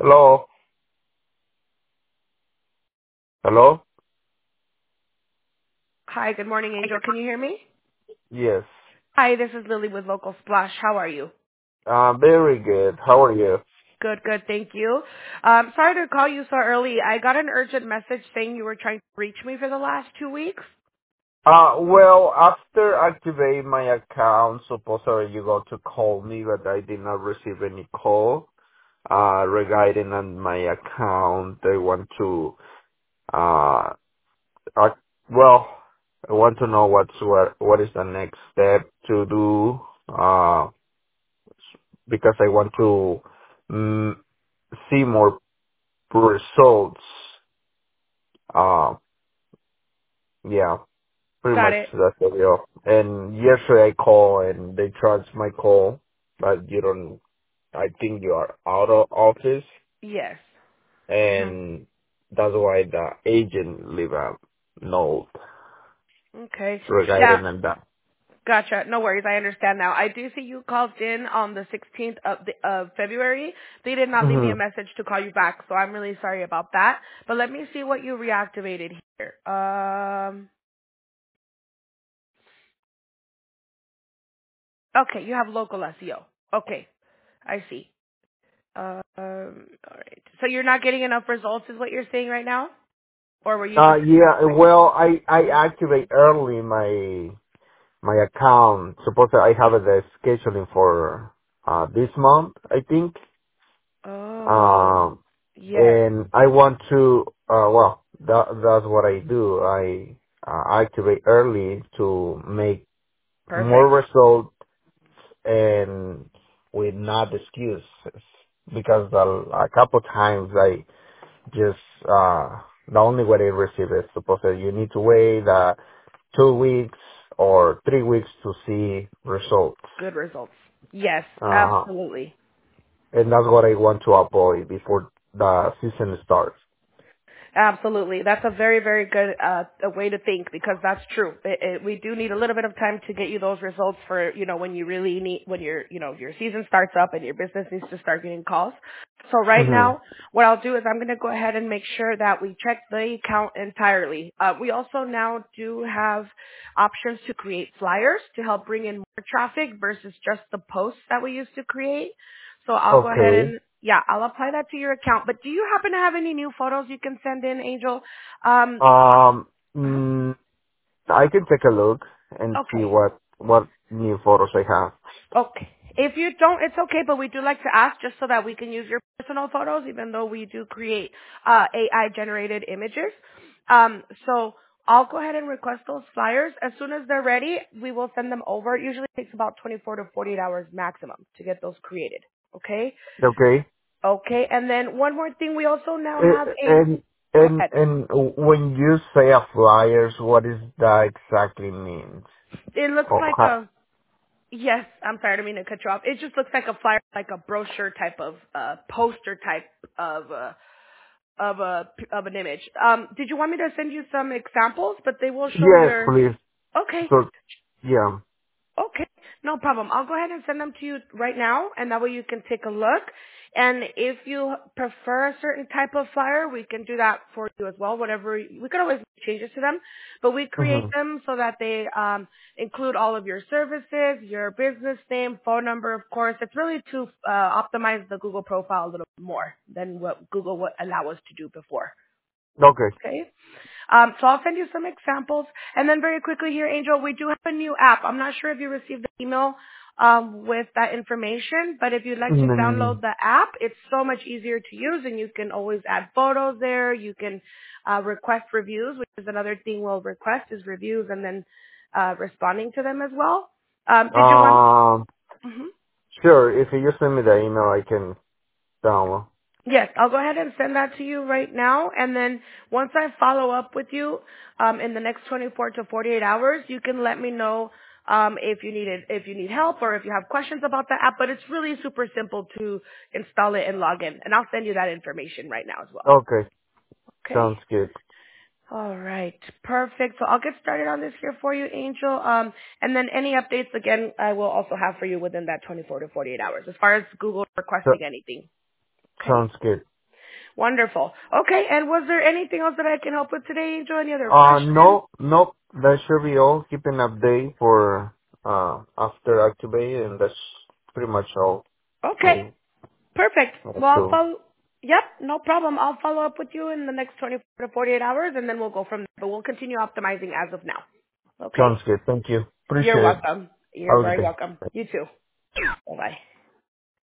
Hello? Hello? Hi, good morning, Angel. Can you hear me? Yes. Hi, this is Lily with Local Splash. How are you? Very good. How are you? Good, good. Thank you. Sorry to call you so early. I got an urgent message saying you were trying to reach me for the last 2 weeks. Well, after activating my account, supposedly you got to call me, but I did not receive any call, regarding on my account. I want to, uh, act, well, I want to know what is the next step to do, because I want to, mm, see more results. Uh, yeah. Pretty Got much it. that's the deal. And yesterday I called and they charged my call, but you don't, I think you are out of office, Yes. hmm and that's why the agent leave a note Okay. Yeah. regarding that. Gotcha. No worries. I understand now. I do see you called in on the 16th of February. They did not leave me Hmm. a message to call you back, so I'm really sorry about that. But let me see what you reactivated here. Okay, you have local SEO. Okay, I see. All right. So you're not getting enough results, is what you're saying right now, or were you just? Yeah, well, I activate early my account. Suppose I have the scheduling for, this month, I think. Oh, Um, yes. and I want to, that's what I do. I activate early to make more Perfect. results and with not excuses. Because a couple times I just, the only way I receive is supposed that you need to wait 2 weeks or 3 weeks to see results. Good results. Yes, Uh, absolutely. and that's what I want to avoid before the season starts. Absolutely. That's a very, very good a way to think because that's true. We do need a little bit of time to get you those results for, when you really need, when your season starts up and your business needs to start getting calls. So right Hmm. now, what I'll do is I'm going to go ahead and make sure that we check the account entirely. We also now do have options to create flyers to help bring in more traffic versus just the posts that we used to create. So I'll go ahead Okay. and I'll apply that to your account. But do you happen to have any new photos you can send in, Angel? Um, Uh-huh. mm, I can take a look and see Okay. what new photos I have. Okay. If you don't, it's okay, but we do like to ask just so that we can use your personal photos, even though we do create AI generated images. So I'll go ahead and request those flyers. As soon as they're ready, we will send them over. It usually takes about 24 to 48 hours maximum to get those created. Okay? Okay. Okay. And then one more thing, we also now have A- a, And go and ahead. and when you say a flyers, what does that exactly means? It looks Oh, like a, yes, I'm sorry, I didn't mean to cut you off. It just looks like a flyer, like a brochure type of, poster type of, of an image. Did you want me to send you some examples? But they will show yes, your, please. okay. So yeah. Okay, no problem. I'll go ahead and send them to you right now, and that way you can take a look. And if you prefer a certain type of flyer, we can do that for you as well. Whatever, we could always make changes to them, but we create Hmm. them so that they include all of your services, your business name, phone number, of course. It's really to optimize the Google profile a little bit more than what Google would allow us to do before. Okay. Okay. So I'll send you some examples. And then very quickly here, Angel, we do have a new app. I'm not sure if you received the email with that information, but if you'd like to Mm, download the app, it's so much easier to use, and you can always add photos there. You can request reviews, which is another thing we'll request is reviews, and then responding to them as well. Did you want? um. Mhm. Sure. If you just send me the email, I can download. Yes, I'll go ahead and send that to you right now. And then once I follow up with you in the next 24 to 48 hours, you can let me know if you need help or if you have questions about the app. But it's really super simple to install it and log in. And I'll send you that information right now as well. Okay. Okay. Sounds good. All right. Perfect. So I'll get started on this here for you, Angel. And then any updates, again, I will also have for you within that 24 to 48 hours as far as Google So, requesting anything. Okay. sounds good. Wonderful. Okay, and was there anything else that I can help with today, Angel? Any other questions? No, that should be all. Keep an update for after activate, and that's pretty much all. Okay, I perfect. have Well, I'll to. follow. Yep, no problem. I'll follow up with you in the next 24 to 48 hours, and then we'll go from there. But we'll continue optimizing as of now. Okay? Sounds good. Thank you. You're Appreciate it. welcome. You're Have a good very day. welcome. You too. Bye-bye.